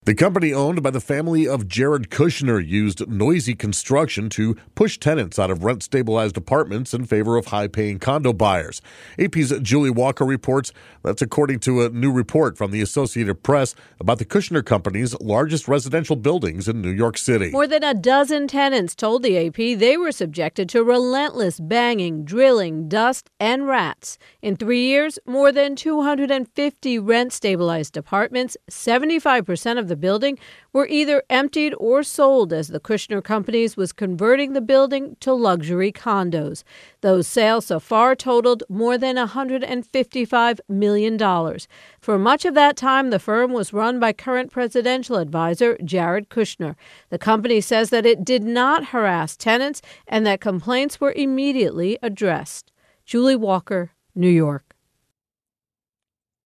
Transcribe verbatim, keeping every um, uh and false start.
The company owned by the family of Jared Kushner used noisy construction to push tenants out of rent-stabilized apartments in favor of high-paying condo buyers. A P's Julie Walker reports that's according to a new report from the Associated Press about the Kushner Company's largest residential buildings in New York City. More than a dozen tenants told the A P they were subjected to relentless banging, drilling, dust, and rats. In three years, more than two hundred fifty rent-stabilized apartments, seventy-five percent of the building, were either emptied or sold as the Kushner Companies was converting the building to luxury condos. Those sales so far totaled more than one hundred fifty-five million dollars. For much of that time, the firm was run by current presidential advisor Jared Kushner. The company says that it did not harass tenants and that complaints were immediately addressed. Julie Walker, New York.